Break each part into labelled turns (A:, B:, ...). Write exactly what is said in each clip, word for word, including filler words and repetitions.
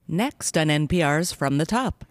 A: Next on N P R's From the Top.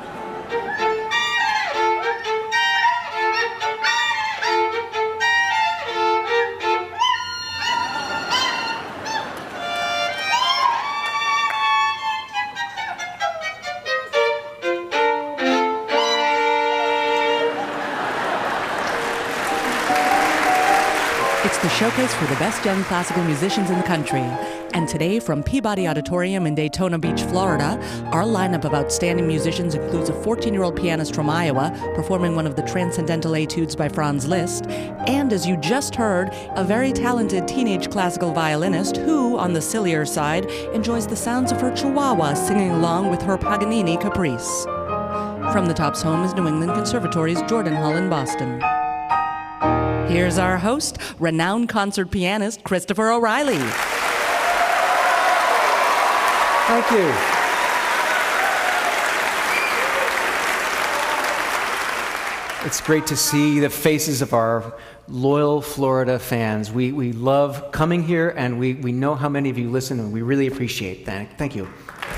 A: It's the showcase for the best young classical musicians in the country. And today, from Peabody Auditorium in Daytona Beach, Florida, our lineup of outstanding musicians includes a fourteen-year-old pianist from Iowa performing one of the Transcendental Etudes by Franz Liszt, and, as you just heard, a very talented teenage classical violinist who, on the sillier side, enjoys the sounds of her chihuahua singing along with her Paganini Caprice. From the Top's home is New England Conservatory's Jordan Hall in Boston. Here's our host, renowned concert pianist Christopher O'Reilly.
B: Thank you. It's great to see the faces of our loyal Florida fans. We we love coming here, and we, we know how many of you listen, and we really appreciate that. Thank you.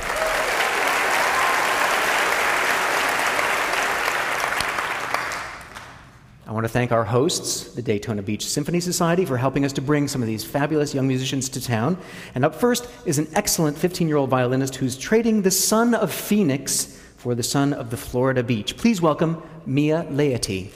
B: I want to thank our hosts, the Daytona Beach Symphony Society, for helping us to bring some of these fabulous young musicians to town. And up first is an excellent fifteen-year-old violinist who's trading the son of Phoenix for the son of the Florida beach. Please welcome Mia Laity.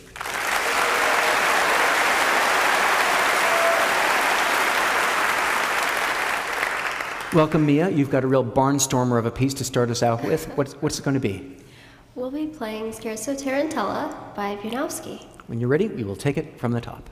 B: Welcome, Mia. You've got a real barnstormer of a piece to start us out with. What's, what's it going to be?
C: We'll be playing Scherzo Tarantella by Wieniawski.
B: When you're ready, we will take it from the top.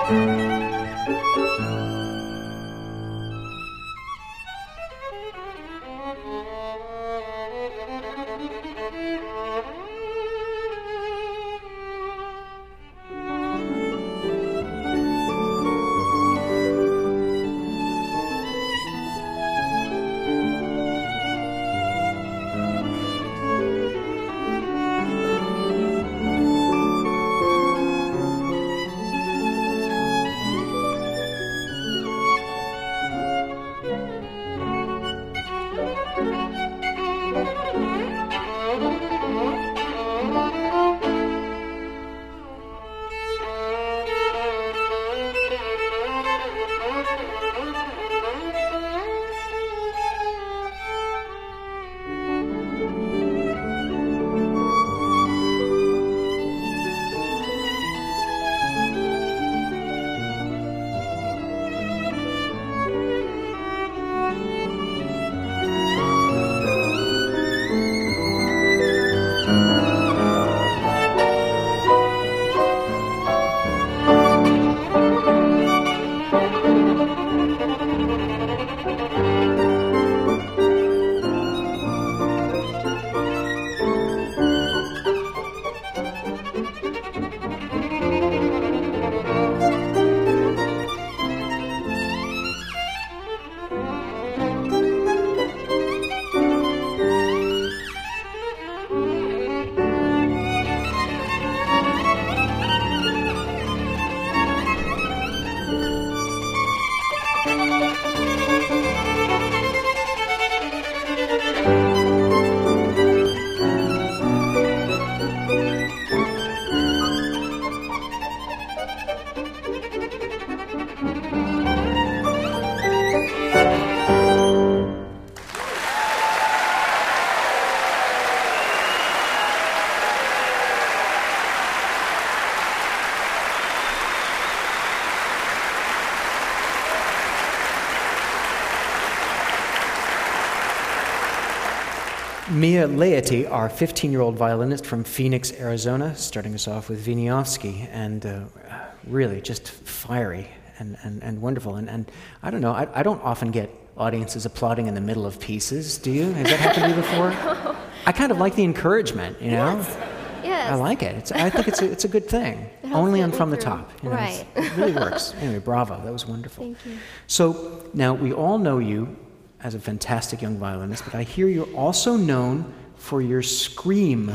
B: Mia Laity, our fifteen-year-old violinist from Phoenix, Arizona, starting us off with Wieniawski, and uh, really just fiery and, and, and wonderful. And, and I don't know, I, I don't often get audiences applauding in the middle of pieces, do you? Has that happened to you before?
C: No.
B: I kind of like the encouragement, you know?
C: Yes. Yes.
B: I like it. It's, I think it's a, it's a good thing. Only on From the Top. You know,
C: right.
B: It really works. Anyway, bravo. That was wonderful.
C: Thank you.
B: So now we all know you as a fantastic young violinist, but I hear you're also known for your scream.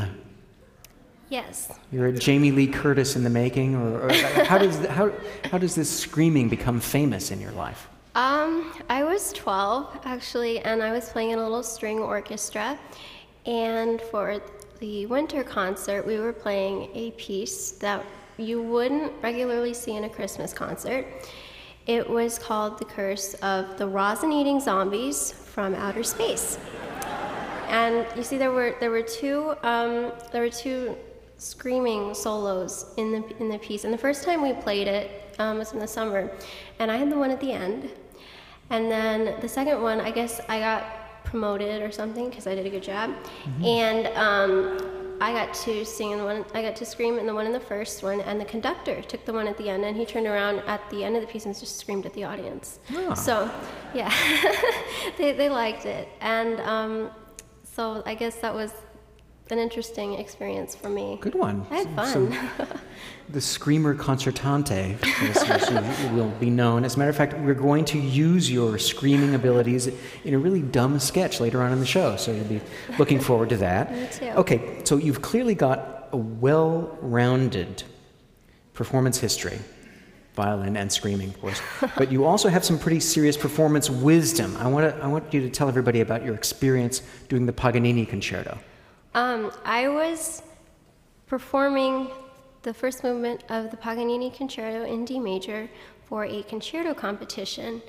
C: Yes.
B: You're a Jamie Lee Curtis in the making, or, or how does the, how how does this screaming become famous in your life?
C: Um, I was twelve actually, and I was playing in a little string orchestra, and for the winter concert, we were playing a piece that you wouldn't regularly see in a Christmas concert. It was called The Curse of the Rosin-Eating Zombies from Outer Space. And you see, there were there were two um, there were two screaming solos in the in the piece. And the first time we played it um, was in the summer, and I had the one at the end. And then the second one, I guess I got promoted or something because I did a good job, mm-hmm. and um, I got to sing in the one. I got to scream in the one in the first one, and the conductor took the one at the end, and he turned around at the end of the piece and just screamed at the audience.
B: Oh.
C: So, yeah, they they liked it, and um, so I guess that was an interesting experience for me.
B: Good one.
C: I had fun.
B: So, the Screamer Concertante, as you will be known. As a matter of fact, we're going to use your screaming abilities in a really dumb sketch later on in the show, so you'll be looking forward to that.
C: Me too.
B: Okay, so you've clearly got a well-rounded performance history, violin and screaming, of course, but you also have some pretty serious performance wisdom. I want to, I want you to tell everybody about your experience doing the Paganini Concerto.
C: Um, I was performing the first movement of the Paganini Concerto in D major for a concerto competition,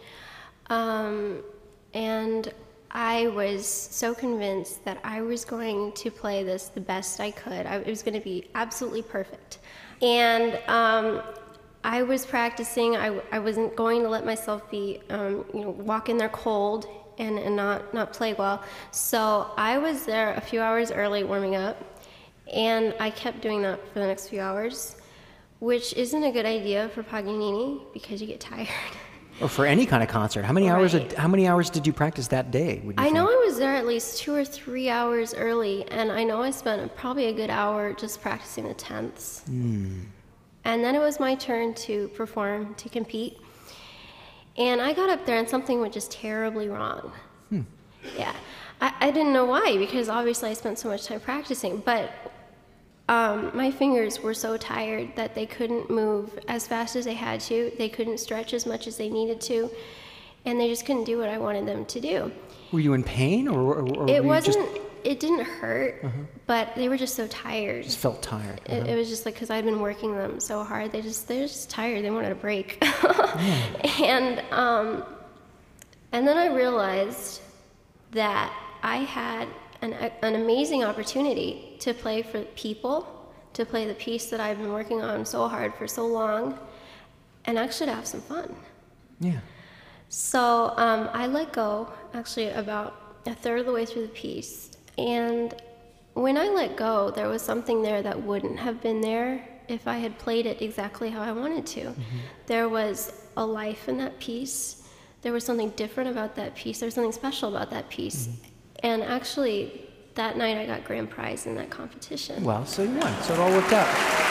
C: um, and I was so convinced that I was going to play this the best I could. I, it was going to be absolutely perfect, and um, I was practicing. I, I wasn't going to let myself be, um, you know, walk in there cold and, and not, not play well. So I was there a few hours early warming up, and I kept doing that for the next few hours. which isn't a good idea for Paganini because you get tired.
B: Or for any kind of concert. How many hours?
C: Right.
B: A, how many hours did you practice that day? Would you
C: I
B: think?
C: know I was there at least two or three hours early, and I know I spent probably a good hour just practicing the tenths.
B: Mm.
C: And then it was my turn to perform, to compete. And I got up there, and something went just terribly wrong.
B: Hmm.
C: Yeah. I, I didn't know why, because obviously I spent so much time practicing, but um, my fingers were so tired that they couldn't move as fast as they had to. They couldn't stretch as much as they needed to, and they just couldn't do what I wanted them to do.
B: Were you in pain, or, or, or
C: It
B: were
C: wasn't,
B: you just...
C: it didn't hurt, uh-huh. but they were just so tired.
B: Just felt tired. Uh-huh.
C: It, it was just like, because I'd been working them so hard, they just, they were just tired. They wanted a break. yeah. And, um, and then I realized that I had an, an amazing opportunity to play for people, to play the piece that I've been working on so hard for so long, and actually to have some fun.
B: Yeah.
C: So um, I let go, actually, about a third of the way through the piece. And when I let go, there was something there that wouldn't have been there if I had played it exactly how I wanted to. Mm-hmm. There was a life in that piece. There was something different about that piece. There was something special about that piece. Mm-hmm. And actually, that night I got grand prize in that competition.
B: Well, so you won. So it all worked out.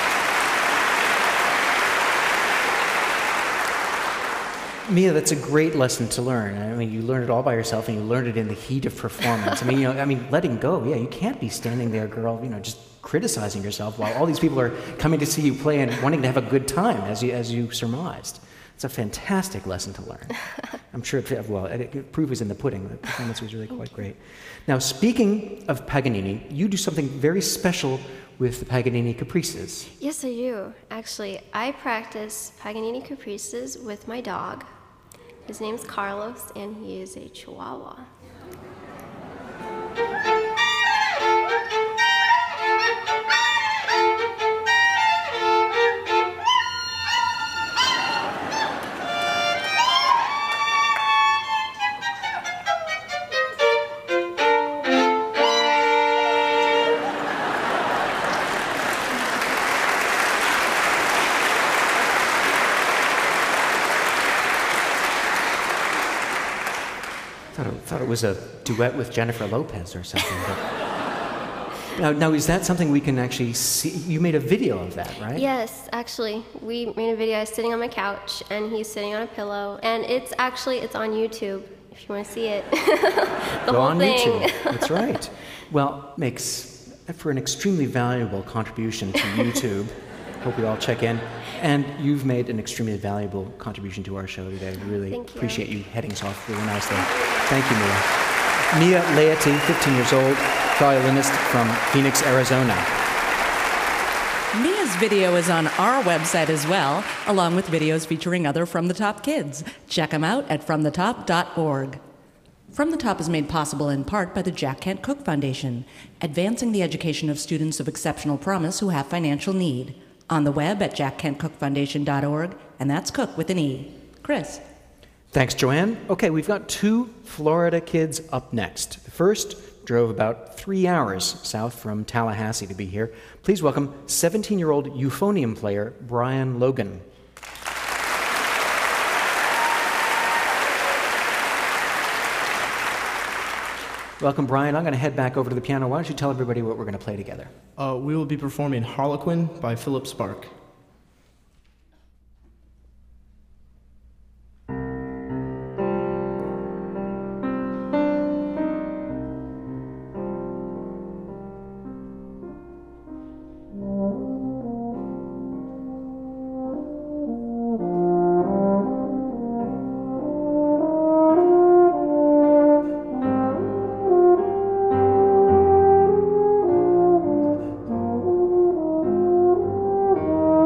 B: Mia, that's a great lesson to learn. I mean, you learned it all by yourself, and you learned it in the heat of performance. I mean, you know, I mean, letting go. Yeah, you can't be standing there, girl, you know, just criticizing yourself while all these people are coming to see you play and wanting to have a good time, as you as you surmised. It's a fantastic lesson to learn. I'm sure it, well, it, it, proof is in the pudding. The performance was really quite great. Now, speaking of Paganini, you do something very special with the Paganini Caprices.
C: Yes, I do. Actually, I practice Paganini Caprices with my dog. His name's Carlos, and he is a Chihuahua.
B: I thought it was a duet with Jennifer Lopez or something. But now, now, is that something we can actually see? You made a video of that, right?
C: Yes, actually. We made a video. I was sitting on my couch, and he's sitting on a pillow. And it's actually, it's on YouTube, if you want to see it. the
B: Go
C: whole
B: on
C: thing.
B: YouTube. That's right. Well, makes for an extremely valuable contribution to YouTube. Hope we all check in. And you've made an extremely valuable contribution to our show today. We really
C: Thank you.
B: appreciate you heading us off really nicely. Thank you, Mia. Mia Laity, fifteen years old, violinist from Phoenix, Arizona.
A: Mia's video is on our website as well, along with videos featuring other From the Top kids. Check them out at from the top dot org. From the Top is made possible in part by the Jack Kent Cooke Foundation, advancing the education of students of exceptional promise who have financial need. On the web at jack kent cook foundation dot org, and that's Cook with an E. Chris.
B: Thanks, Joanne. Okay, we've got two Florida kids up next. The first drove about three hours south from Tallahassee to be here. Please welcome seventeen-year-old euphonium player Brian Logan. Welcome, Brian. I'm going to head back over to the piano. Why don't you tell everybody what we're going to play together?
D: Uh, we will be performing Harlequin by Philip Spark.
E: Thank you.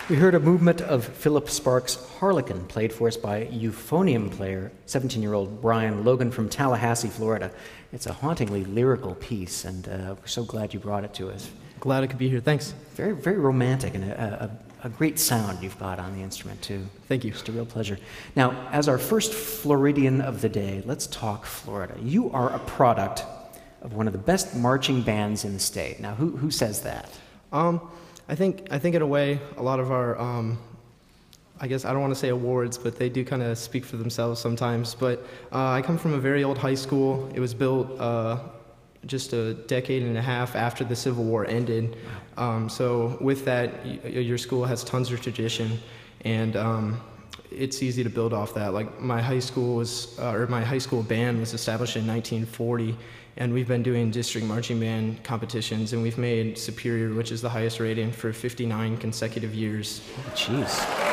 B: We heard a movement of Philip Sparks' Harlequin, played for us by euphonium player, seventeen-year-old Brian Logan from Tallahassee, Florida. It's a hauntingly lyrical piece, and uh, we're so glad you brought it to us.
D: Glad I could be here. Thanks.
B: Very, very romantic, and a, a, a great sound you've got on the instrument, too.
D: Thank you.
B: Just a real pleasure. Now, as our first Floridian of the day, let's talk Florida. You are a product of one of the best marching bands in the state. Now, who, who says that?
D: Um, I think I think in a way, a lot of our, um, I guess I don't want to say awards, but they do kind of speak for themselves sometimes. But uh, I come from a very old high school. It was built uh, just a decade and a half after the Civil War ended. Um, so with that, y- your school has tons of tradition, and um, it's easy to build off that. Like my high school was, uh, or my high school band was established in nineteen forty. And we've been doing district marching band competitions, and we've made Superior, which is the highest rating, for fifty-nine consecutive years.
B: Oh, jeez.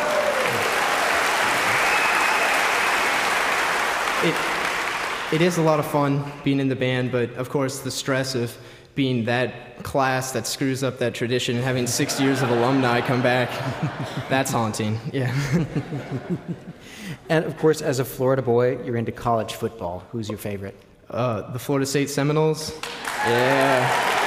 D: It, it is a lot of fun being in the band, but of course the stress of being that class that screws up that tradition and having six years of alumni come back, that's haunting, yeah.
B: And of course, as a Florida boy, you're into college football. Who's your favorite?
D: Uh, the Florida State Seminoles. Yeah.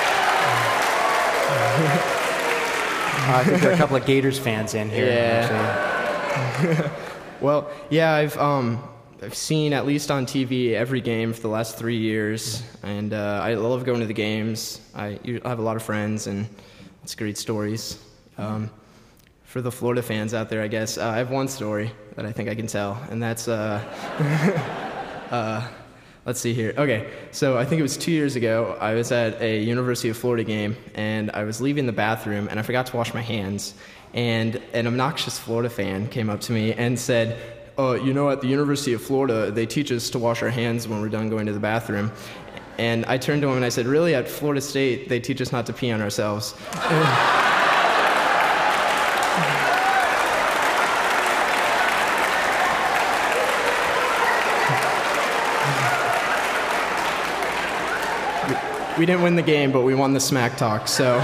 B: uh, I think there are a couple of Gators fans in here.
D: Yeah. Well, yeah, I've um, I've seen at least on T V every game for the last three years, and uh, I love going to the games. I, I have a lot of friends, and it's great stories. Um, for the Florida fans out there, I guess uh, I have one story that I think I can tell, and that's. Uh, uh, Let's see here. Okay, so I think it was two years ago, I was at a University of Florida game, and I was leaving the bathroom, and I forgot to wash my hands, and an obnoxious Florida fan came up to me and said, oh, you know, at the University of Florida, they teach us to wash our hands when we're done going to the bathroom. And I turned to him and I said, really, at Florida State, they teach us not to pee on ourselves. We didn't win the game, but we won the smack talk, so.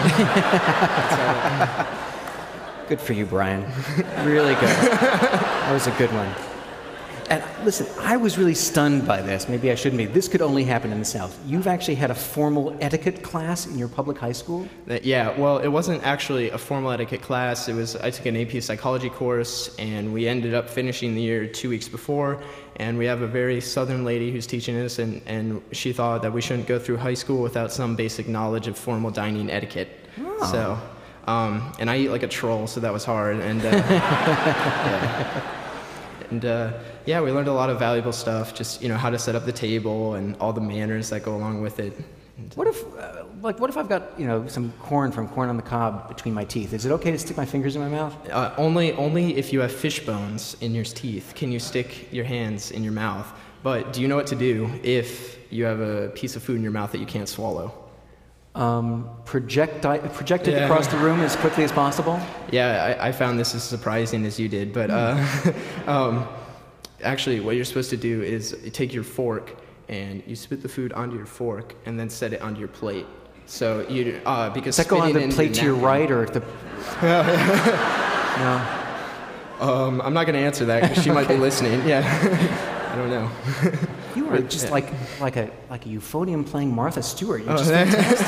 B: Good for you, Brian. Really good. That was a good one. And listen, I was really stunned by this. Maybe I shouldn't be. This could only happen in the South. You've actually had a formal etiquette class in your public high school?
D: Yeah, well, it wasn't actually a formal etiquette class. It was, I took an A P psychology course, and we ended up finishing the year two weeks before. And we have a very southern lady who's teaching us, and, and she thought that we shouldn't go through high school without some basic knowledge of formal dining etiquette.
B: Oh.
D: So, um, and I eat like a troll, so that was hard. And, uh, yeah. and uh, yeah, we learned a lot of valuable stuff, just, you know, how to set up the table and all the manners that go along with it. And,
B: what if, uh, like, what if I've got, you know, some corn from Corn on the Cob between my teeth? Is it okay to stick my fingers in my mouth?
D: Uh, only, only if you have fish bones in your teeth can you stick your hands in your mouth. But do you know what to do if you have a piece of food in your mouth that you can't swallow?
B: Um, project, project it
D: yeah.
B: across the room as quickly as possible?
D: Yeah, I, I found this as surprising as you did, but uh, um, actually what you're supposed to do is take your fork and you spit the food onto your fork and then set it onto your plate. So you, uh, because
B: Does that go on the plate
D: the
B: to your right or the?
D: No. Um, I'm not going to answer that because she might be listening. Yeah, I don't know.
B: You are just
D: yeah.
B: like like a like a euphonium playing Martha Stewart. You're
D: Oh,
B: just fantastic.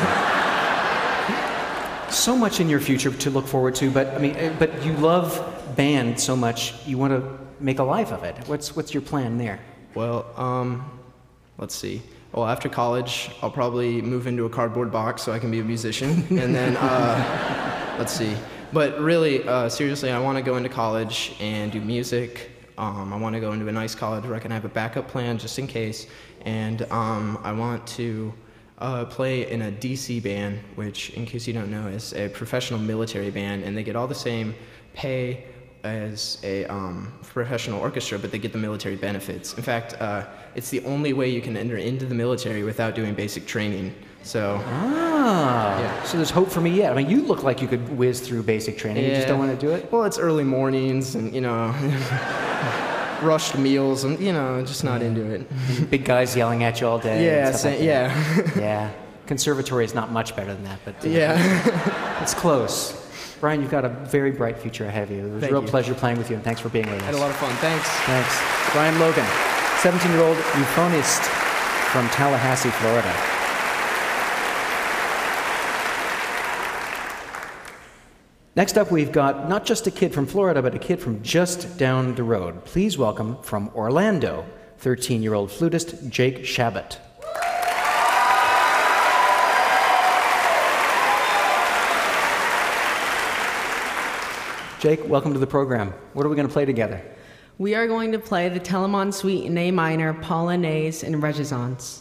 B: So much in your future to look forward to, but I mean, uh, but you love band so much, you want to make a life of it. What's what's your plan there?
D: Well, um, let's see. Well, after college, I'll probably move into a cardboard box so I can be a musician, and then uh, let's see. But really, uh, seriously, I want to go into college and do music. Um, I want to go into a nice college where I can have a backup plan just in case, and um, I want to uh, play in a D C band, which, in case you don't know, is a professional military band, and they get all the same pay as a um, professional orchestra, but they get the military benefits. In fact, uh, it's the only way you can enter into the military without doing basic training. So,
B: ah,
D: yeah.
B: So there's hope for me yet. I mean, you look like you could whiz through basic training.
D: Yeah.
B: You just don't want to do it?
D: Well, it's early mornings and, you know, rushed meals and, you know, just not into it.
B: Big guys yelling at you all day.
D: Yeah,
B: and stuff like
D: sa- yeah.
B: yeah. Conservatory is not much better than that, but uh,
D: Yeah.
B: it's close. Brian, you've got a very bright future ahead of you. It was
D: Thank
B: a real
D: you.
B: pleasure playing with you, and thanks for being with us.
D: I had a lot of fun. Thanks.
B: Thanks. Brian Logan, seventeen-year-old euphonist from Tallahassee, Florida. Next up, we've got not just a kid from Florida, but a kid from just down the road. Please welcome from Orlando, thirteen-year-old flutist Jake Shabbat. Jake, welcome to the program. What are we going to play together?
E: We are going to play the Telemann Suite in A minor, Polonaise, and Renaissance.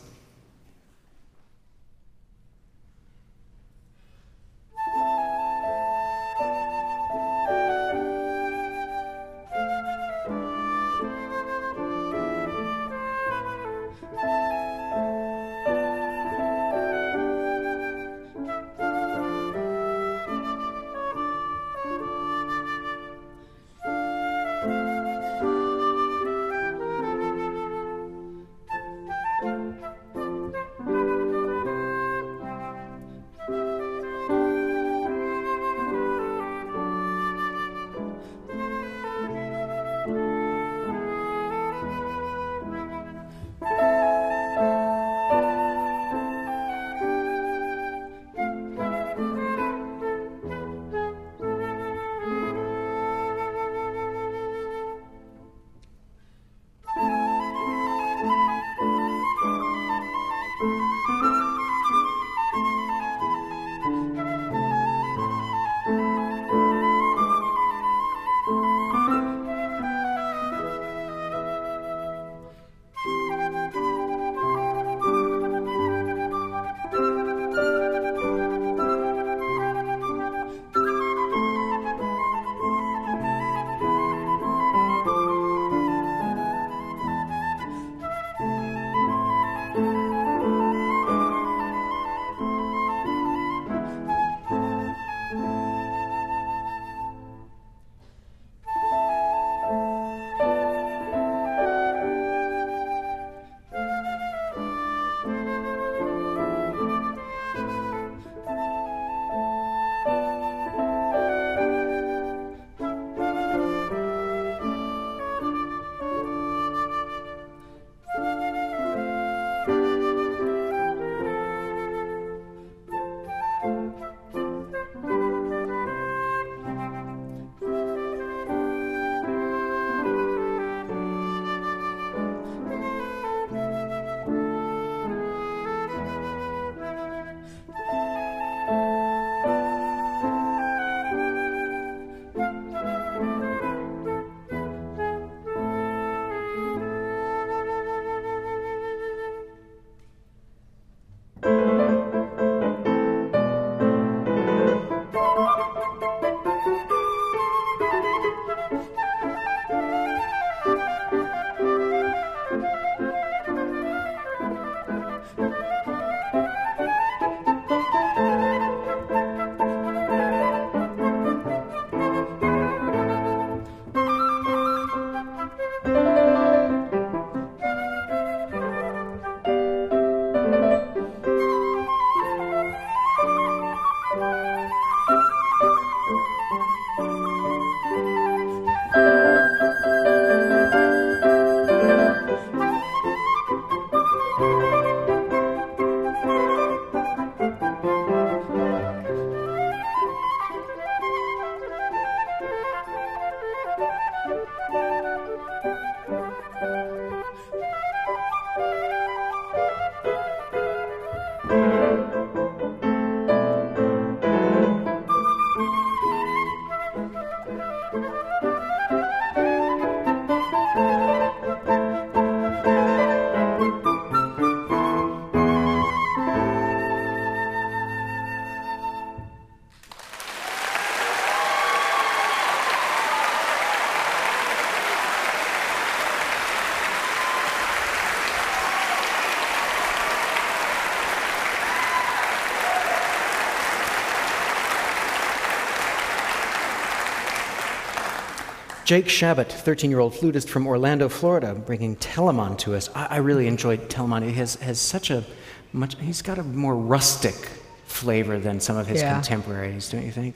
B: Jake Shabbat, thirteen-year-old flutist from Orlando, Florida, bringing Telemann to us. I, I really enjoyed Telemann. He has, has such a much, he's got a more rustic flavor than some of his
E: Yeah.
B: contemporaries, don't you think?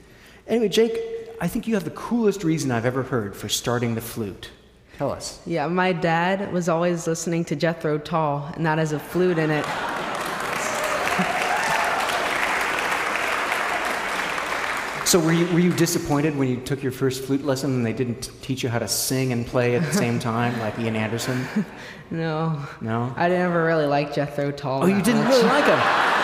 B: Anyway, Jake, I think you have the coolest reason I've ever heard for starting the flute. Tell us.
E: Yeah, my dad was always listening to Jethro Tull, and that has a flute in it.
B: So were you, were you disappointed when you took your first flute lesson and they didn't teach you how to sing and play at the same time, like Ian Anderson?
E: No.
B: No?
E: I never really liked Jethro Tull.
B: Oh, you
E: that
B: didn't
E: much.
B: really like him?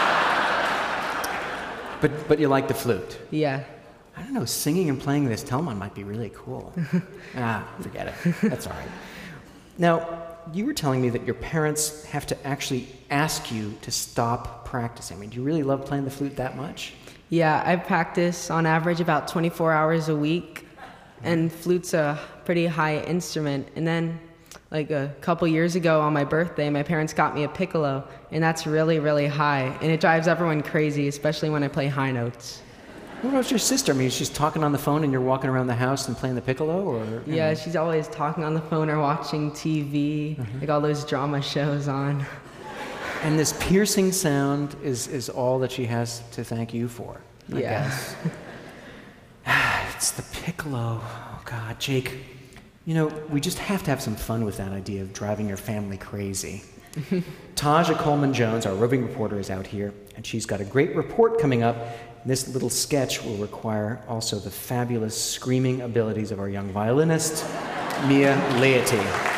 B: But, but you like the flute?
E: Yeah.
B: I don't know, singing and playing this Telemann might be really cool. Ah, forget it. That's all right. Now, you were telling me that your parents have to actually ask you to stop practicing. I mean, do you really love playing the flute that much?
E: Yeah, I practice on average about twenty-four hours a week, and flute's a pretty high instrument. And then, like a couple years ago on my birthday, my parents got me a piccolo, and that's really, really high, and it drives everyone crazy, especially when I play high notes.
B: What about your sister? I mean, she's talking on the phone and you're walking around the house and playing the piccolo, or? You
E: Yeah,
B: know?
E: she's always talking on the phone or watching T V,
B: Mm-hmm.
E: like all those drama shows on.
B: And this piercing sound is, is all that she has to thank you for, I
E: Yeah.
B: guess. It's the piccolo. Oh, God, Jake. You know, we just have to have some fun with that idea of driving your family crazy. Taja Coleman-Jones, our roving reporter, is out here, and she's got a great report coming up. This little sketch will require also the fabulous screaming abilities of our young violinist, Mia Laity.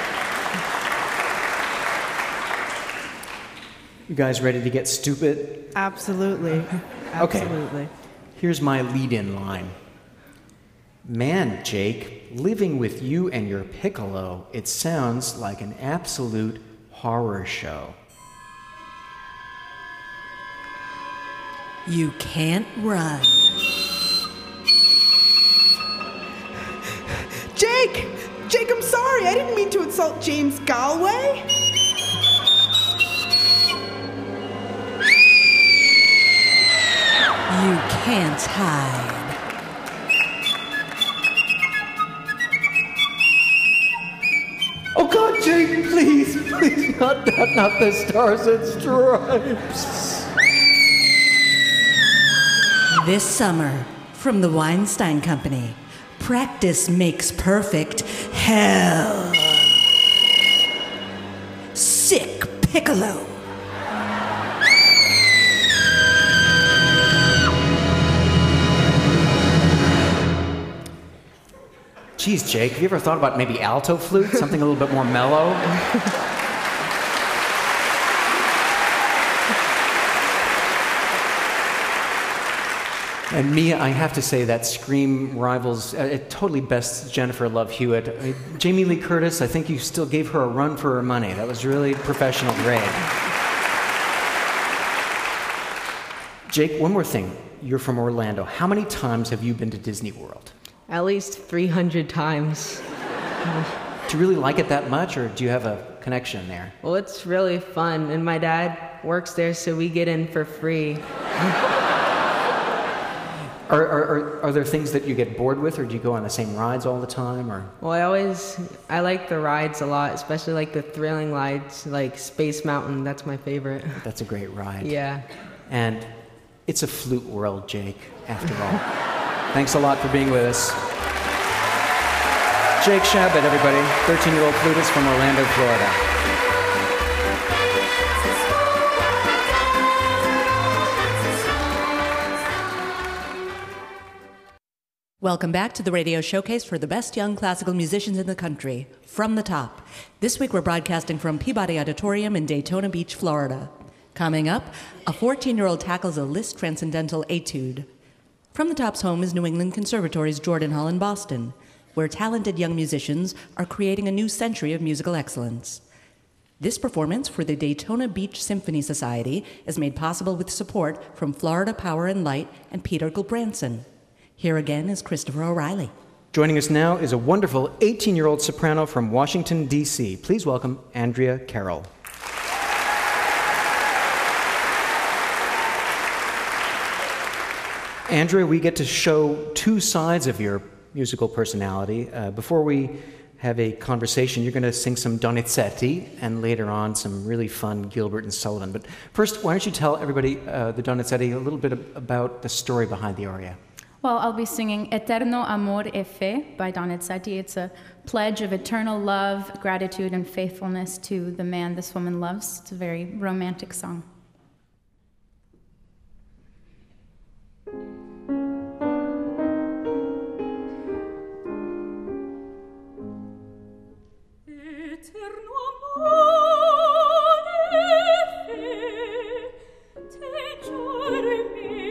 B: You guys ready to get stupid?
F: Absolutely.
B: Okay.
F: Absolutely.
B: Here's my lead-in line. Man, Jake, living with you and your piccolo, it sounds like an absolute horror show.
A: You can't run.
F: Jake! Jake, I'm sorry. I didn't mean to insult James Galway.
A: You can't hide.
B: Oh God, Jake, please, please, not, not, not the Stars and Stripes.
A: This summer, from the Weinstein Company, practice makes perfect hell. Sick piccolo.
B: Geez, Jake, have you ever thought about maybe alto flute, something a little bit more mellow? And Mia, I have to say that scream rivals, uh, it totally bests Jennifer Love Hewitt. I, Jamie Lee Curtis, I think you still gave her a run for her money. That was really professional grade. Jake, one more thing. You're from Orlando. How many times have you been to Disney World?
E: At least three hundred times.
B: Do you really like it that much, or do you have a connection there?
E: Well, it's really fun, and my dad works there, so we get in for free.
B: Are, are, are, are there things that you get bored with, or do you go on the same rides all the time? Or
E: Well, I always, I like the rides a lot, especially like the thrilling rides, like Space Mountain. That's my favorite.
B: that's a great ride.
E: Yeah.
B: And it's a flute world, Jake, after all. Thanks a lot for being with us. Jake Shabbat, everybody, thirteen-year-old flutist from Orlando, Florida.
A: Welcome back to the radio showcase for the best young classical musicians in the country, From the Top. This week we're broadcasting from Peabody Auditorium in Daytona Beach, Florida. Coming up, a fourteen-year-old tackles a Liszt Transcendental Etude. From the Top's home is New England Conservatory's Jordan Hall in Boston, where talented young musicians are creating a new century of musical excellence. This performance for the Daytona Beach Symphony Society is made possible with support from Florida Power and Light and Peter Gulbranson. Here again is Christopher O'Reilly.
B: Joining us now is a wonderful eighteen-year-old soprano from Washington, D C Please welcome Andrea Carroll. Andrea, we get to show two sides of your musical personality. Uh, before we have a conversation, you're going to sing some Donizetti and later on some really fun Gilbert and Sullivan. But first, why don't you tell everybody, uh, the Donizetti, a little bit about the story behind the aria?
G: Well, I'll be singing Eterno Amor e Fe by Donizetti. It's a pledge of eternal love, gratitude, and faithfulness to the man this woman loves. It's a very romantic song.
H: Eterno amore fe, te giuro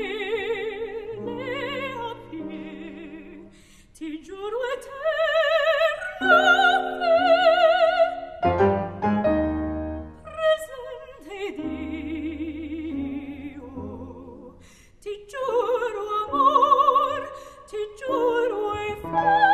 H: mille pie, ti giuro eterno fe, presente Dio, ti giuro amor, ti giuro e fe.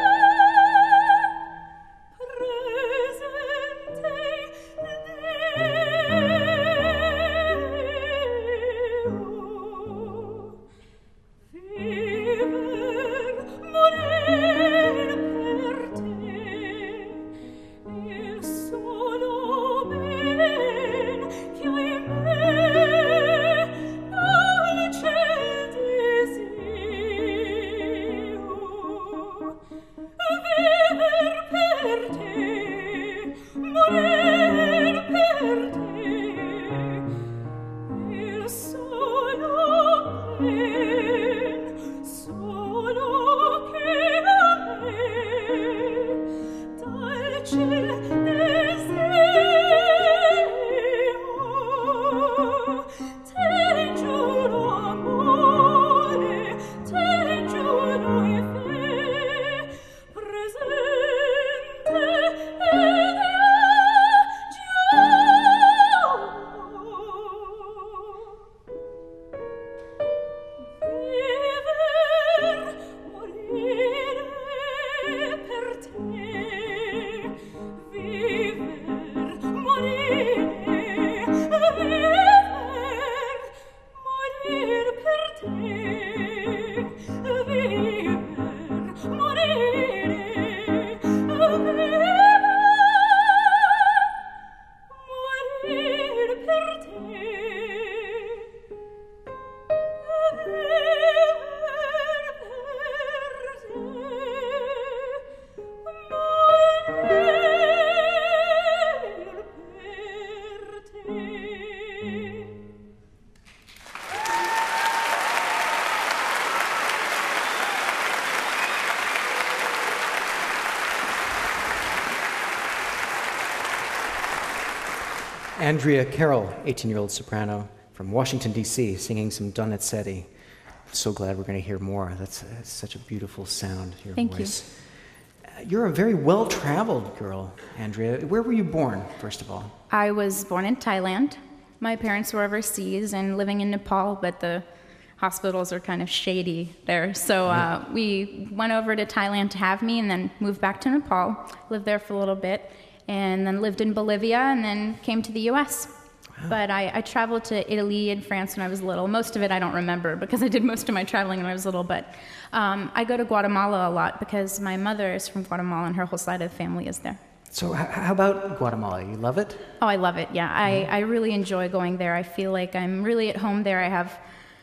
B: Andrea Carroll, eighteen-year-old soprano from Washington, D C, singing some Donizetti. I'm so glad we're going to hear more. That's, that's such a beautiful sound, your
G: Thank
B: voice. You. You're a very well-traveled girl, Andrea. Where were you born, first of all?
G: I was born in Thailand. My parents were overseas and living in Nepal, but the hospitals are kind of shady there. So uh, we went over to Thailand to have me and then moved back to Nepal, lived there for a little bit, and then lived in Bolivia and then came to the U S Wow. But I, I traveled to Italy and France when I was little. Most of it I don't remember because I did most of my traveling when I was little, but um, I go to Guatemala a lot because my mother is from Guatemala and her whole side of the family is there.
B: So h- how about Guatemala? You love it?
G: Oh, I love it, yeah. I, I really enjoy going there. I feel like I'm really at home there. I have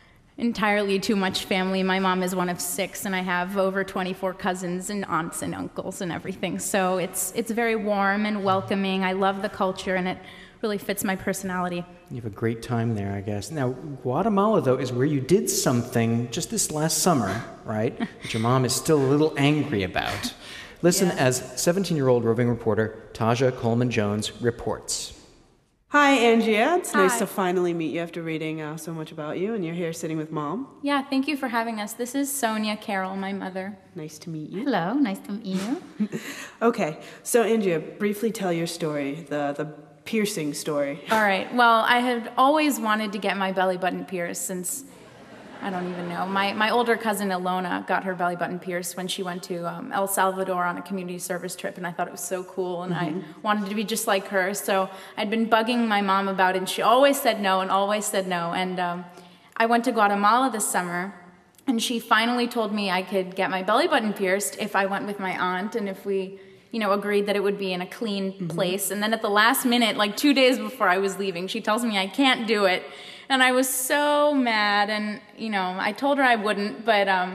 G: entirely too much family. My mom is one of six, and I have over twenty-four cousins and aunts and uncles and everything. So it's it's very warm and welcoming. I love the culture, and it really fits my personality.
B: You have a great time there, I guess. Now, Guatemala, though, is where you did something just this last summer, right, that your mom is still a little angry about. Listen
G: Yeah.
B: as seventeen-year-old roving reporter Taja Coleman-Jones reports.
F: Hi, Angia. It's nice
G: Hi.
F: to finally meet you after reading uh, so much about you, and you're here sitting with Mom.
G: Yeah, thank you for having us. This is Sonia Carroll, my mother.
F: Nice to meet you.
G: Hello, nice to meet you.
F: Okay, so Angia, briefly tell your story, the the piercing story.
G: All right. Well, I had always wanted to get my belly button pierced since, I don't even know. My my older cousin Ilona got her belly button pierced when she went to um, El Salvador on a community service trip, and I thought it was so cool, and mm-hmm. I wanted to be just like her. So I'd been bugging my mom about it, and she always said no and always said no. And um, I went to Guatemala this summer, and she finally told me I could get my belly button pierced if I went with my aunt and if we, you know, agreed that it would be in a clean mm-hmm. place. And then at the last minute, like two days before I was leaving, she tells me I can't do it. And I was so mad, and, you know, I told her I wouldn't, but um,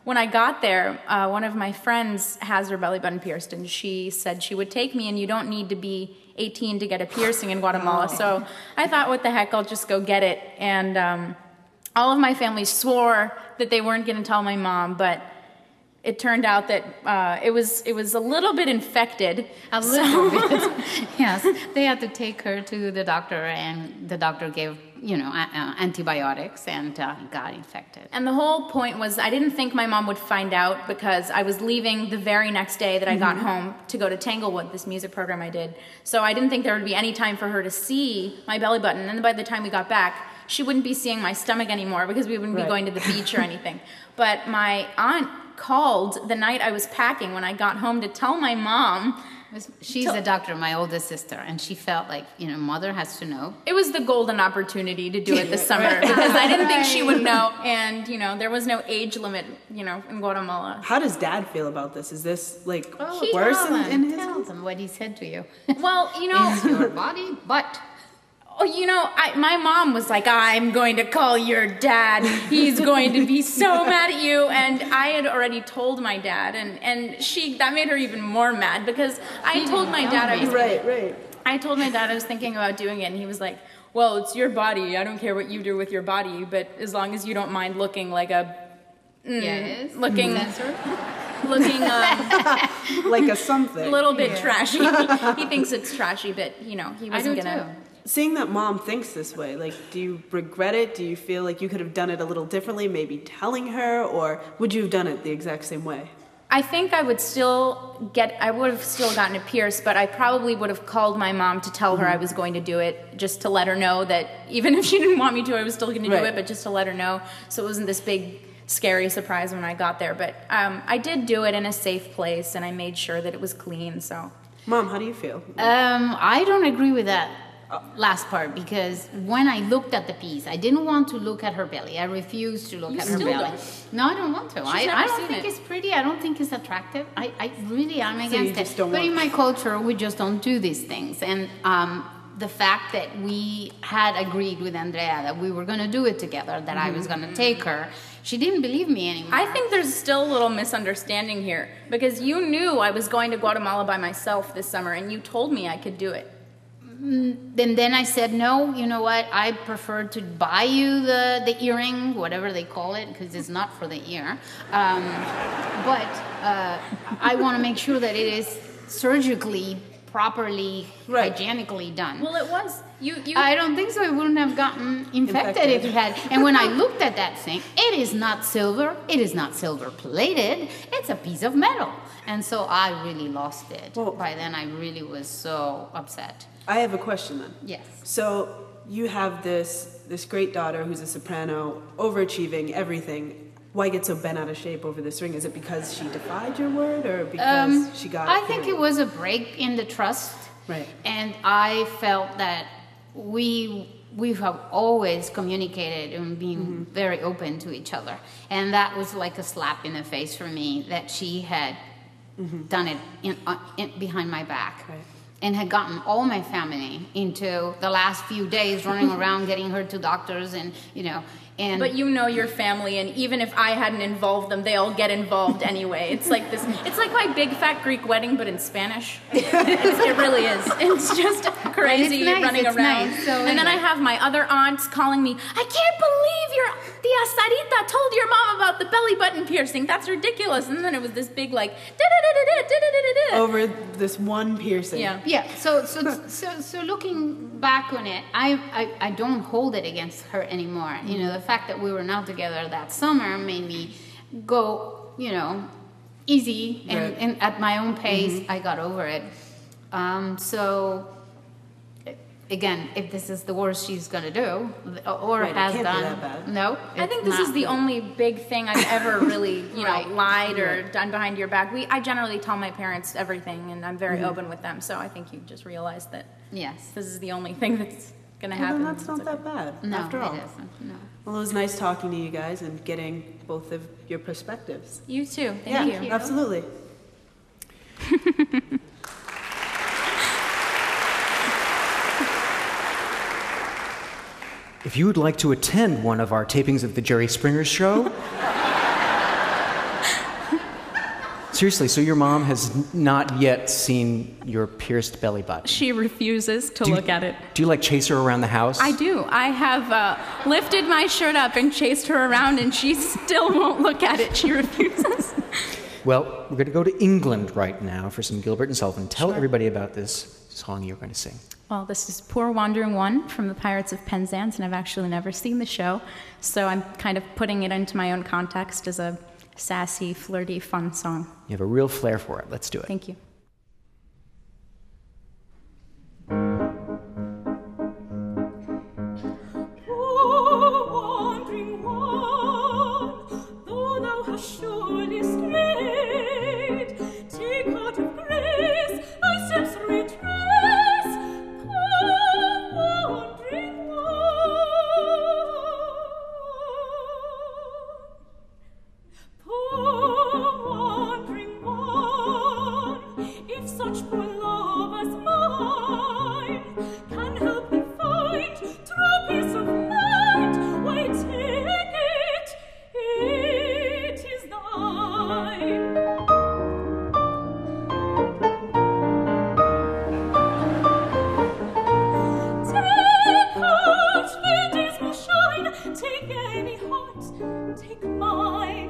G: when I got there, uh, one of my friends has her belly button pierced, and she said she would take me, and you don't need to be eighteen to get a piercing in Guatemala. So I thought, what the heck, I'll just go get it. And um, all of my family swore that they weren't going to tell my mom, but it turned out that uh, it was it was a little bit infected.
I: A little bit, yes. They had to take her to the doctor, and the doctor gave, you know, uh, antibiotics, and uh, got infected.
G: And the whole point was I didn't think my mom would find out because I was leaving the very next day that I got
F: Mm-hmm.
G: home to go to Tanglewood, this music program I did. So I didn't think there would be any time for her to see my belly button. And by the time we got back, she wouldn't be seeing my stomach anymore because we wouldn't
F: Right.
G: be going to the beach or anything. But my aunt called the night I was packing when I got home to tell my mom.
I: She's
G: So-
I: a doctor, my oldest sister, and she felt like, you know, mother has to know.
G: It was the golden opportunity to do it this summer because I didn't think she would know. And, you know, there was no age limit, you know, in Guatemala.
F: How does Dad feel about this? Is this like
I: Oh,
F: worse
I: tell
F: in,
I: them,
F: in his?
I: tell them what he said to you.
G: Well, you know,
I: It's your body, but
G: oh, you know, I, my mom was like, I'm going to call your dad. He's going to be so mad at you. And I had already told my dad, and, and she that made her even more mad because I had told my dad I was
F: Right, right.
G: I told my dad I was thinking about doing it, and he was like, well, it's your body. I don't care what you do with your body, but as long as you don't mind looking like a mm,
I: yes,
G: looking
I: censor.
G: looking um,
F: Like a something.
G: a little bit trashy. He thinks it's trashy, but you know, he
I: I
G: wasn't
I: do
G: gonna.
I: too.
F: Seeing that Mom thinks this way, like, do you regret it? Do you feel like you could have done it a little differently, maybe telling her, or would you have done it the exact same way?
G: I think I would still get, I would have still gotten it pierced, but I probably would have called my mom to tell her I was going to do it, just to let her know that even if she didn't want me to, I was still going to do
F: Right.
G: it, but just to let her know so it wasn't this big, scary surprise when I got there. But um, I did do it in a safe place, and I made sure that it was clean, so.
F: Mom, how do you feel?
I: Um, I don't agree with that last part because when I looked at the piece, I didn't want to look at her belly. I refused to look
G: You
I: at her
G: still
I: belly.
G: don't.
I: No, I don't want to. I,
G: never
I: I don't
G: seen
I: think
G: it.
I: it's pretty. I don't think it's attractive. I, I really am
F: you
I: against
F: just
I: it.
F: don't
I: But
F: want-
I: in my culture, we just don't do these things. And um, the fact that we had agreed with Andrea that we were going to do it together, that I was going to take her, she didn't believe me anymore.
G: I think there's still a little misunderstanding here, because you knew I was going to Guatemala by myself this summer, and you told me I could do it.
I: Then, then I said, no, you know what? I prefer to buy you the, the earring, whatever they call it, because it's not for the ear. Um, but uh, I want to make sure that it is surgically, properly,
F: Right.
I: hygienically done.
G: Well, it was. You, you.
I: I don't think so. It wouldn't have gotten infected,
F: Infected.
I: if it had. And when I looked at that thing, it is not silver. It is not silver plated. It's a piece of metal. And so I really lost it.
F: Well-
I: By then, I really was so upset.
F: I have a question then.
I: Yes.
F: So you have this this great daughter who's a soprano, overachieving everything. Why get so bent out of shape over this ring? Is it because she defied your word, or because
I: Um,
F: she got?
I: I think it was a break in the trust.
F: Right.
I: And I felt that we we have always communicated and been
F: Mm-hmm.
I: very open to each other. And that was like a slap in the face for me that she had done it in, uh, in, behind my back.
F: Mm-hmm. Right.
I: And had gotten all my family into the last few days running around getting her to doctors and, you know, and
G: But you know your family, and even if I hadn't involved them, they all get involved anyway. It's like this. It's like my big fat Greek wedding, but in Spanish. It's, it really is. It's just crazy
I: It's nice,
G: running
I: it's
G: around.
I: nice. So
G: and then I
I: anyway.
G: have my other aunts calling me. I can't believe your Tia Sarita told your mom about the belly button piercing. That's ridiculous. And then it was this big like da-da-da-da-da, da-da-da-da-da.
F: over this one piercing.
G: Yeah.
I: Yeah, so so so so looking back on it, I, I, I don't hold it against her anymore. You know, the fact that we were now together that summer made me go, you know, easy and,
F: Right.
I: and at my own pace. I got over it. Um, so again, if this is the worst she's gonna do, or
F: Right, it
I: has
F: can't be
I: done,
F: that bad.
I: no,
G: I think
I: it's
G: this is
I: not.
G: the only big thing I've ever really, you know,
I: Right.
G: lied or done behind your back. We, I generally tell my parents everything, and I'm very open with them. So I think you just realized that
I: Yes.
G: this is the only thing that's going to
F: Well,
G: happen.
F: then that's not that bad.
I: No,
F: after all.
I: it isn't. No.
F: Well, it was nice talking to you guys and getting both of your perspectives.
G: You too. Thank
F: yeah,
G: you.
F: absolutely.
B: If you would like to attend one of our tapings of The Jerry Springer Show, Seriously, so your mom has n- not yet seen your pierced belly button?
G: She refuses to
B: Do you-
G: look at it.
B: Do you like chase her around the house?
G: I do. I have uh, lifted my shirt up and chased her around, and she still won't look at it. She refuses.
B: Well, we're going to go to England right now for some Gilbert and Sullivan. Tell
G: Sure.
B: everybody about this song you're going to sing.
G: Well, this is Poor Wandering One from the Pirates of Penzance, and I've actually never seen the show, so I'm kind of putting it into my own context as a sassy, flirty, fun song.
B: You have a real flair for it. Let's do it.
G: Thank you.
H: Poor wandering one, though thou hast surely strayed, take heart of grace, thy steps retrace. Poor wandering one, poor wandering one, if such poor love as mine can help thee find true peace of mind, why take it, it is thine. Take heart, the days will shine, take any heart, take mine.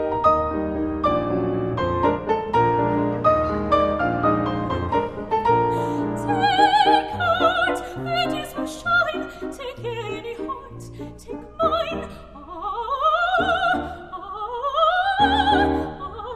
H: Take heart, the days will shine, take any heart, take mine. Ah, ah,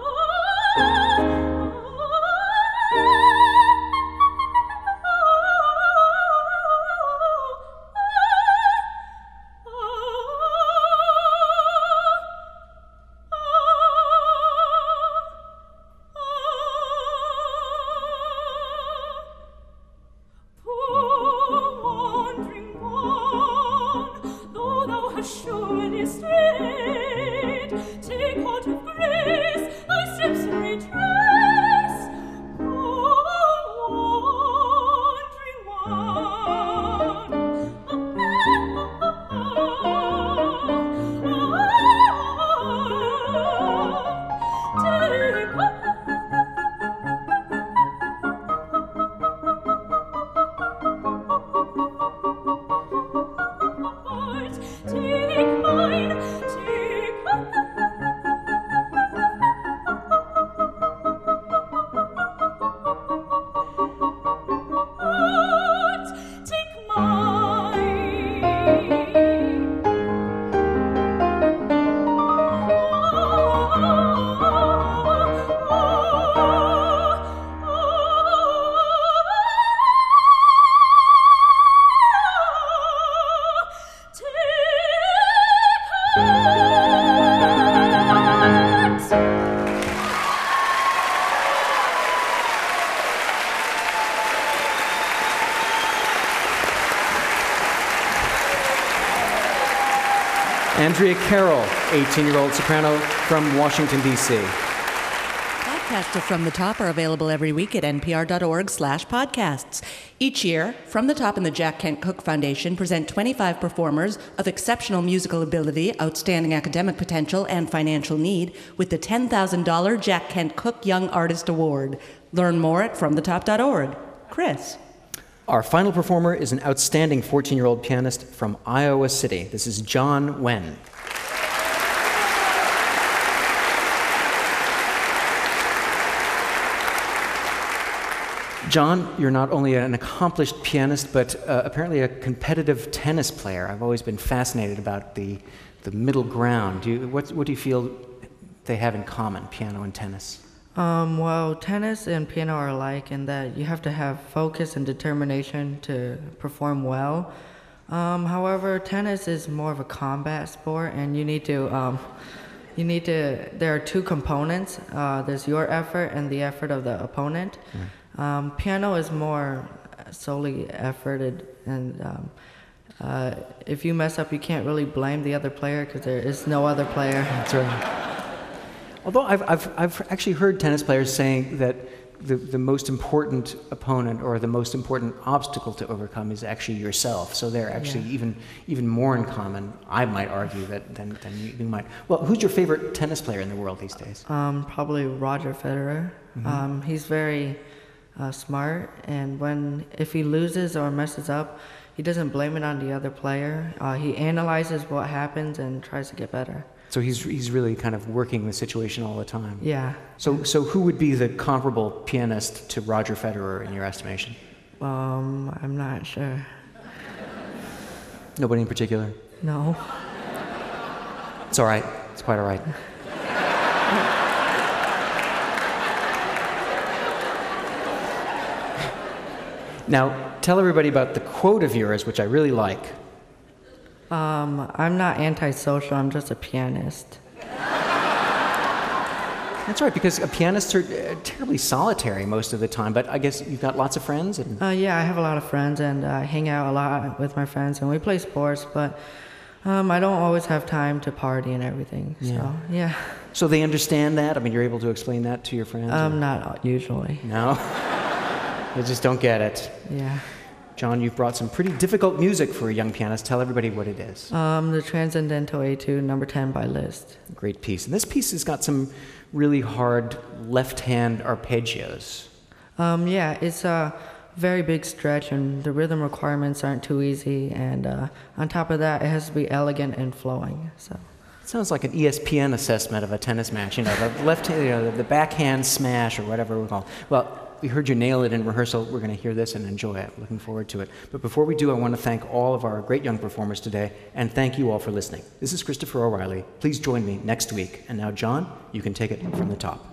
H: Poor wandering one, though thou hast surely strayed, take heart of grace, thy steps retrace. Poor wandering one, take heart, take mine, take heart, take
B: Andrea Carroll, eighteen-year-old soprano from Washington, D C
A: Podcasts of From the Top are available every week at npr.org slash podcasts. Each year, From the Top and the Jack Kent Cooke Foundation present twenty-five performers of exceptional musical ability, outstanding academic potential, and financial need with the ten thousand dollars Jack Kent Cooke Young Artist Award. Learn more at from the top dot org. Chris.
B: Our final performer is an outstanding fourteen-year-old pianist from Iowa City. This is John Wen. John, you're not only an accomplished pianist, but uh, apparently a competitive tennis player. I've always been fascinated about the, the middle ground. Do you, what, what do you feel they have in common, piano and tennis?
J: Um, well, tennis and piano are alike in that you have to have focus and determination to perform well. Um, however, tennis is more of a combat sport, and you need to, um, you need to. There are two components. Uh, there's your effort and the effort of the opponent. Mm. Um, piano is more solely efforted, and um, uh, if you mess up, you can't really blame the other player because there is no other player.
B: That's right. Although I've, I've, I've actually heard tennis players saying that the, the most important opponent or the most important obstacle to overcome is actually yourself. So they're actually
J: Yeah.
B: even even more in common, I might argue, that, than, than you, you might. Well, who's your favorite tennis player in the world these days?
J: Um, probably Roger Federer.
B: Mhm.
J: Um, he's very uh, smart, and when if he loses or messes up, he doesn't blame it on the other player. Uh, he analyzes what happens and tries to get better.
B: So he's he's really kind of working the situation all the time.
J: Yeah.
B: So so who would be the comparable pianist to Roger Federer in your estimation?
J: Um, I'm not sure.
B: Nobody in particular?
J: No.
B: It's all right. It's quite all right. Now, tell everybody about the quote of yours, which I really like.
J: Um, I'm not antisocial. I'm just a pianist.
B: That's right, because pianists are uh, terribly solitary most of the time, but I guess you've got lots of friends? And
J: Uh, yeah, I have a lot of friends, and I hang out a lot with my friends, and we play sports, but um, I don't always have time to party and everything. So,
B: Yeah.
J: yeah.
B: So they understand that? I mean, you're able to explain that to your friends?
J: Um,
B: or-
J: not usually.
B: No? They just don't get it.
J: Yeah.
B: John, you've brought some pretty difficult music for a young pianist. Tell everybody what it is.
J: Um, the Transcendental Etude, number ten by Liszt.
B: Great piece. And this piece has got some really hard left-hand arpeggios.
J: Um, yeah, it's a very big stretch, and the rhythm requirements aren't too easy, and uh, on top of that, it has to be elegant and flowing. So.
B: It sounds like an E S P N assessment of a tennis match. You know, the left, you know, the backhand smash or whatever we call it. Well, we heard you nail it in rehearsal. We're going to hear this and enjoy it. Looking forward to it. But before we do, I want to thank all of our great young performers today, and thank you all for listening. This is Christopher O'Reilly. Please join me next week. And now, John, you can take it from the top.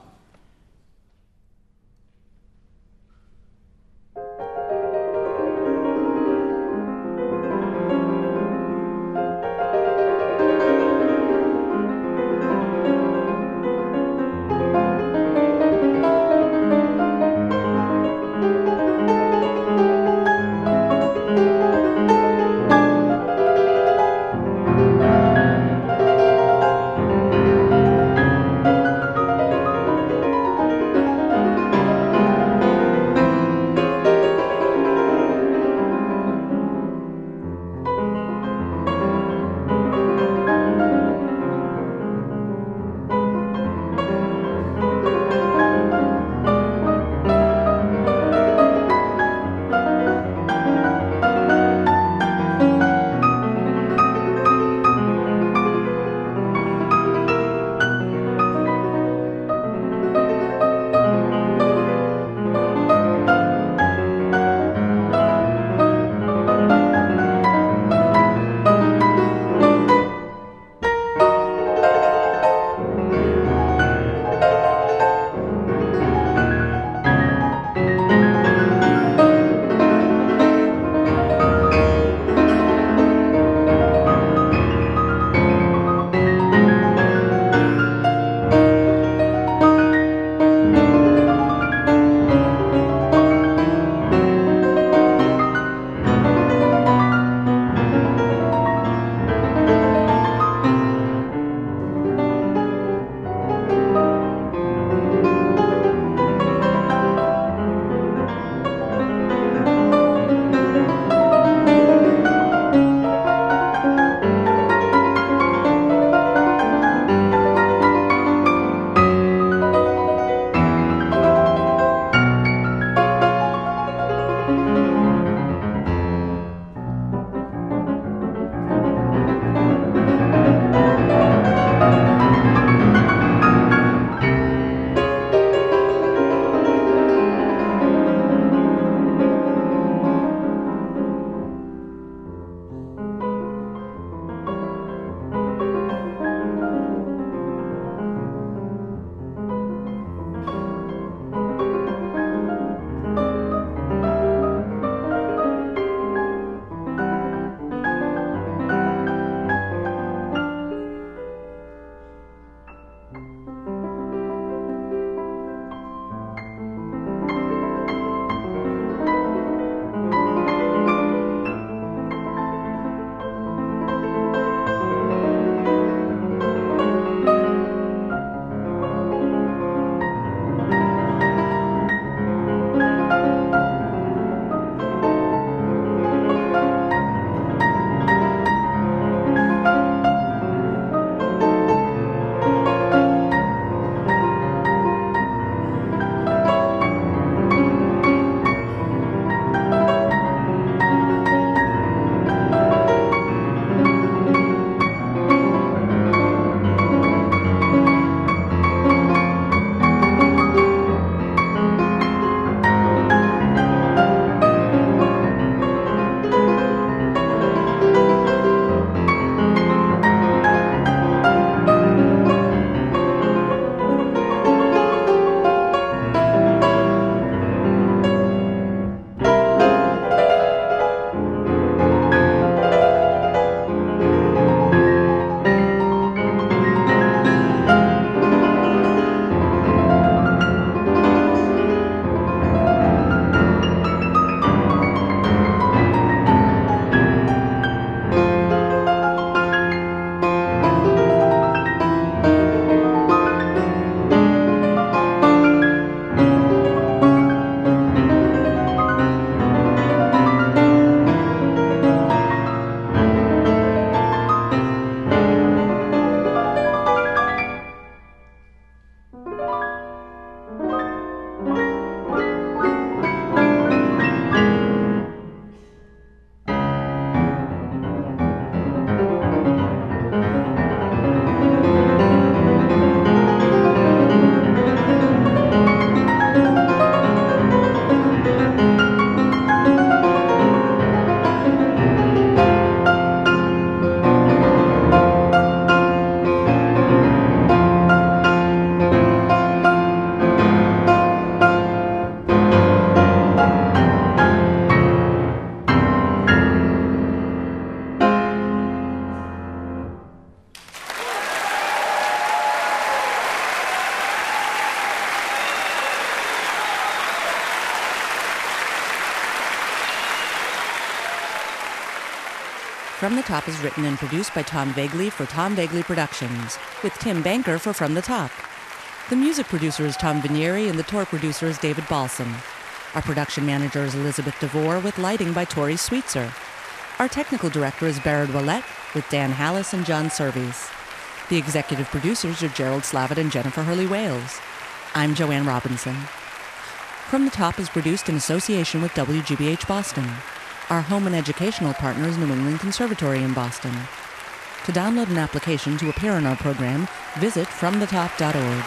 A: From the Top is written and produced by Tom Vagley for Tom Vagley Productions, with Tim Banker for From the Top. The music producer is Tom Vinieri, and the tour producer is David Balsam. Our production manager is Elizabeth DeVore, with lighting by Tori Sweetser. Our technical director is Barrett Willett, with Dan Hallis and John Servies. The executive producers are Gerald Slavitt and Jennifer Hurley-Wales. I'm Joanne Robinson. From the Top is produced in association with W G B H Boston. Our home and educational partner is New England Conservatory in Boston. To download an application to appear on our program, visit from the top dot org.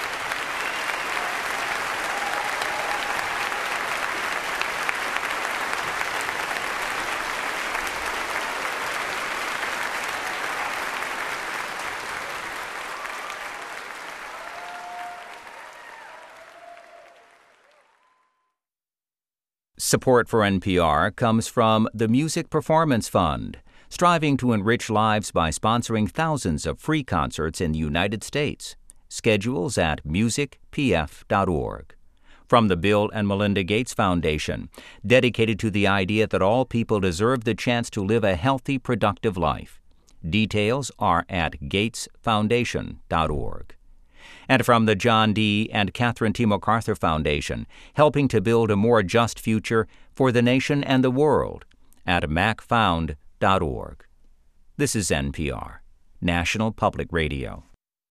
K: Support for N P R comes from the Music Performance Fund, striving to enrich lives by sponsoring thousands of free concerts in the United States. Schedules at music p f dot org. From the Bill and Melinda Gates Foundation, dedicated to the idea that all people deserve the chance to live a healthy, productive life. Details are at gates foundation dot org. And from the John D. and Catherine T. MacArthur Foundation, helping to build a more just future for the nation and the world, at mac found dot org. This is N P R, National Public Radio.